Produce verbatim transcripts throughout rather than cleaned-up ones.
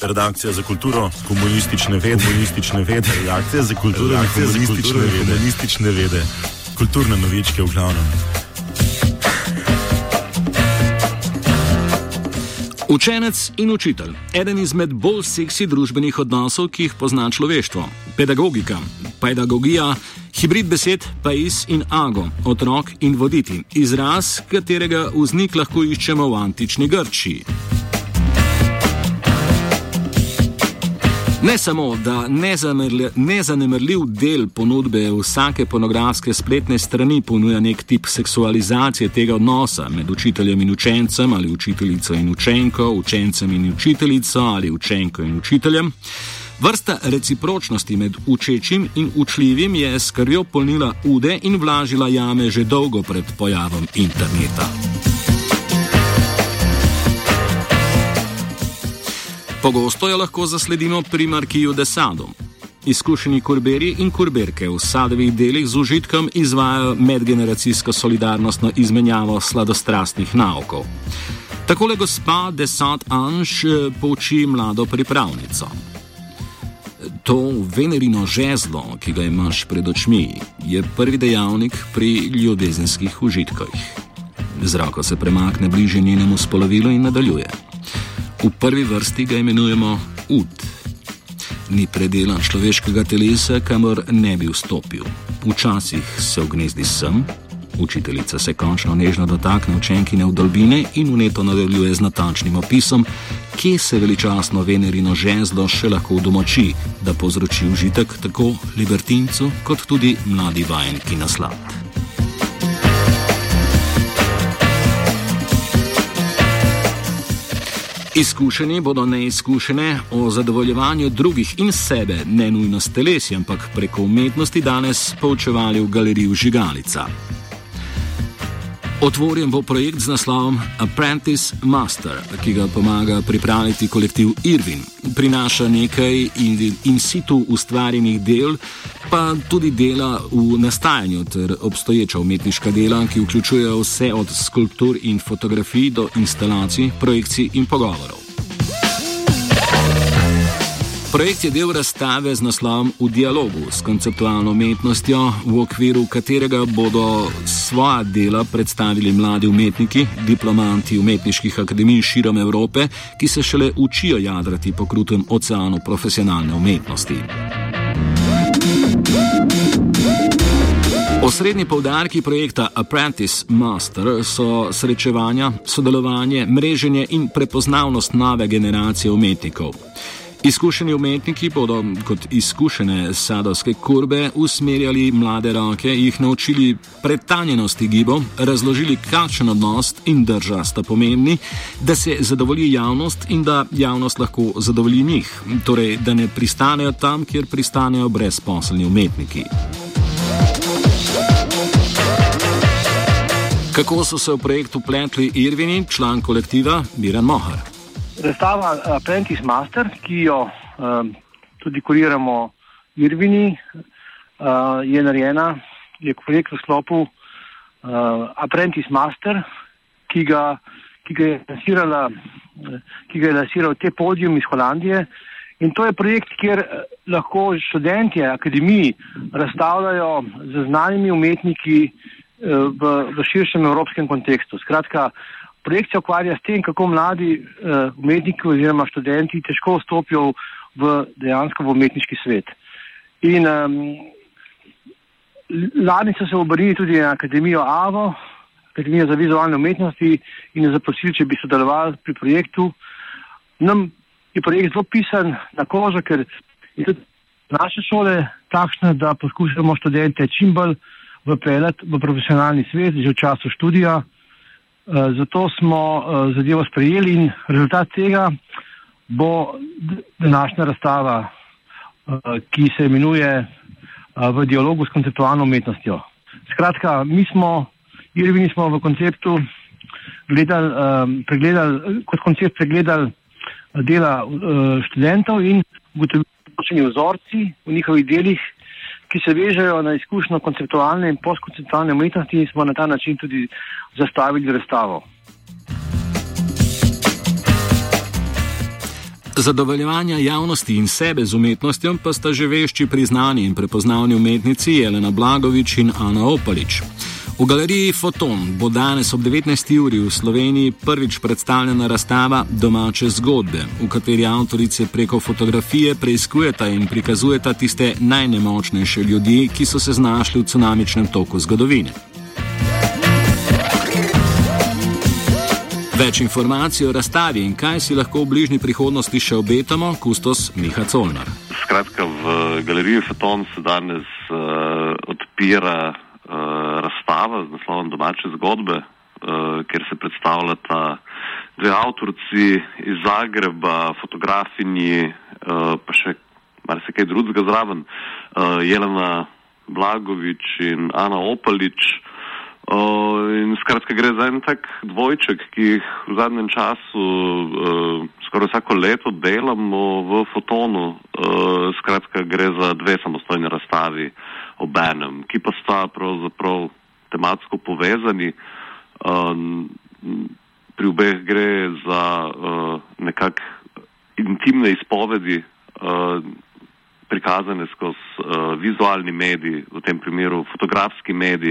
redakcija za kulturo, komunistične vede, komunistične vede, redakcija za kulturo, redakcija za komunistične vede, komunistične vede, kulturne novičke v glavnem. Učenec in učitelj. Eden izmed bolj seksi družbenih odnosov, ki jih pozna človeštvo. Pedagogika, pedagogija, hibrid besed pais in ago, otrok in voditi. Izraz, katerega vznik lahko iščemo v antični Grčiji. Ne samo, da nezanemrljiv del ponudbe vsake pornografske spletne strani ponuja nek tip seksualizacije tega odnosa med učiteljem in učencem ali učiteljico in učenko, učencem in učiteljico ali učenko in učiteljem. Vrsta recipročnosti med učečim in učljivim je s krvjo polnila ude in vlažila jame že dolgo pred pojavom interneta. Pogosto jo lahko zasledimo pri Markiju de Sadu. Izkušeni kurberi in kurberke v sadovih delih z užitkom izvajajo medgeneracijsko solidarnostno izmenjavo sladostrastnih naukov. Takole gospa de Sade-Ange pouči mlado pripravnico. To venerino žezlo, ki ga imaš pred očmi, je prvi dejavnik pri ljubezenskih užitkih. Z roko se premakne bliže njenemu spolovilu in nadaljuje. V prvi vrsti ga imenujemo ud. Ni predela človeškega telesa, kamor ne bi vstopil. Včasih se ognezdi sem, učiteljica se končno nežno dotakne učenkine vdolbine in vneto nadaljuje z natančnim opisom, kje se veličastno venerino žezlo še lahko udomači, da povzroči užitek tako libertincu kot tudi mladi vajenki na slad. Izkušeni bodo neizkušene o zadovoljevanju drugih in sebe, ne nujno s telesi, ampak preko umetnosti danes poučevali v galeriji Žigalica. Otvorjen bo projekt z naslovom Apprentice Master, ki ga pomaga pripraviti kolektiv Irvin. Prinaša nekaj in, in situ ustvarjenih del, pa tudi dela v nastajanju ter obstoječa umetniška dela, ki vključujejo vse od skulptur in fotografij do instalacij, projekcij in pogovorov. Projekt je del razstave z naslovom V dialogu s konceptualno umetnostjo, v okviru katerega bodo svoja dela predstavili mladi umetniki, diplomanti umetniških akademij širom Evrope, ki se šele učijo jadrati po krutem oceanu profesionalne umetnosti. Osrednji poudarki projekta Apprentice Master so srečevanja, sodelovanje, mreženje in prepoznavnost nove generacije umetnikov. Izkušeni umetniki bodo kot izkušene sadovske kurbe usmerjali mlade roke, jih naučili pretanjenosti gibov, razložili, kakšen odnos in drža sta pomembni, da se zadovolji javnost in da javnost lahko zadovolji njih, torej da ne pristanejo tam, kjer pristanejo brezposelni umetniki. Kako so se v projekt vpletli Irvini, član kolektiva Miran Mohar? Razstava Apprentice Master, ki jo um, tudi kuriramo Irvini, uh, je narejena, je projekt v sklopu uh, Apprentice Master, ki ga, ki ga je lansirala, ki ga je lansiral te podium iz Holandije. In to je projekt, kjer lahko študentje akademiji razstavljajo z znanimi umetniki uh, v, v širšem evropskem kontekstu. Skratka, projekt se ukvarja s tem, kako mladi uh, umetniki oziroma študenti težko vstopijo v dejansko v umetniški svet. In um, lani so se obrnili tudi na Akademijo A V O, Akademijo za vizualne umetnosti, in je zaprosili, če bi sodelovali pri projektu. Nam je projekt zelo pisan na kožo, ker je tudi naše šole takšne, da poskušamo študente čim bolj vpeljati v profesionalni svet že v času študija. Zato smo zadevo sprejeli in rezultat tega bo današnja razstava, ki se imenuje V dialogu s konceptualno umetnostjo. Skratka, mi smo, Irvini smo v konceptu gledali, pregledali, kot koncept pregledali dela študentov in ugotovili določeni vzorci v njihovih delih, ki se vežejo na izkušnjo konceptualne in postkonceptualne umetnosti, in smo na ta način tudi zastavili razstavo. Zadovoljevanja javnosti in sebe z umetnostjo pa sta že vešči priznani in prepoznavni umetnici Jelena Blagovič in Ana Opalič. V galeriji Foton bo danes ob devetnajsti uri v Sloveniji prvič predstavljena razstava Domače zgodbe, v kateri avtorice preko fotografije preiskujeta in prikazujeta tiste najnemočnejše ljudi, ki so se znašli v cunamičnem toku zgodovine. Več informacij o razstavi in kaj si lahko v bližnji prihodnosti še obetamo, kustos Miha Colnar. Skratka, v galeriji Foton se danes uh, odpira uh, razstava z naslovom Domače zgodbe, uh, kjer se predstavljata dve avtorci iz Zagreba, fotografinji, uh, pa še marsikaj drugega zraven, uh, Jelena Blagovič in Ana Opalič. Uh, in skratka gre za en tak dvojček, ki jih v zadnjem času uh, skoraj vsako leto delamo v Fotonu. Uh, skratka gre za dve samostojne razstavi obenem, ki pa sta pravzaprav tematsko povezani. Uh, pri obeh gre za uh, nekak intimne izpovedi, uh, prikazane skozi uh, vizualni medij, v tem primeru fotografski medij,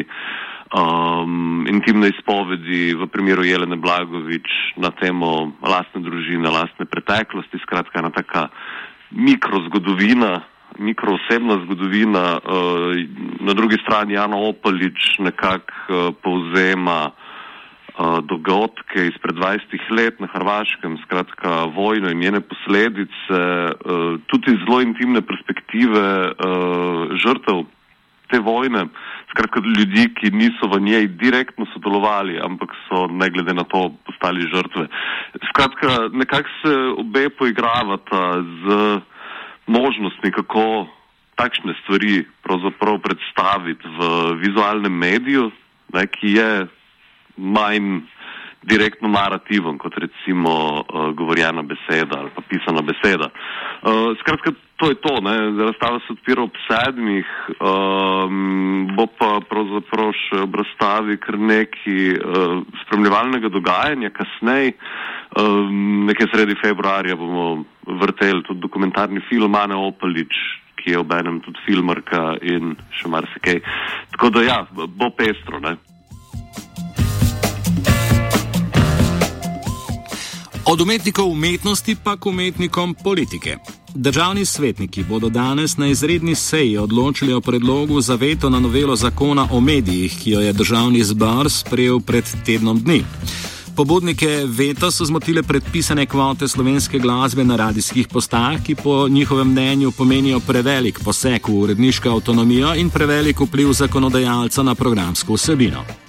Um, intimne izpovedi v primeru Jelene Blagovič na temo lastne družine, lastne preteklosti, skratka ena taka mikrozgodovina, mikroosebna zgodovina. Uh, na drugi strani Ana Opalič nekako uh, povzema uh, dogodke izpred dvajsetih let na Hrvaškem, skratka vojno in njene posledice, uh, tudi zelo intimne perspektive uh, žrtev te vojne, skratka ljudi, ki niso v njej direktno sodelovali, ampak so ne glede na to postali žrtve. Skratka, nekako se obe poigravata z možnostmi, kako takšne stvari pravzaprav predstaviti v vizualnem mediju, ne, ki je manj direktno narativen, kot recimo uh, govorjena beseda ali pa pisana beseda. Uh, skratka, to je to, ne, razstava se odpira ob sedmih, um, bo pa pravzaprav še ob razstavi kar neki uh, spremljevalnega dogajanja kasneje. Um, nekaj sredi februarja bomo vrteli tudi dokumentarni film Ane Opalič, ki je obenem tudi filmarka in še marsikaj. Tako da ja, bo pestro, ne. Od umetnikov umetnosti pa k umetnikom politike. Državni svetniki bodo danes na izredni seji odločili o predlogu za veto na novelo zakona o medijih, ki jo je državni zbor sprejel pred tednom dni. Pobudnike veta so zmotile predpisane kvote slovenske glasbe na radijskih postajah, ki po njihovem mnenju pomenijo prevelik poseg v uredniško avtonomijo in prevelik vpliv zakonodajalca na programsko vsebino.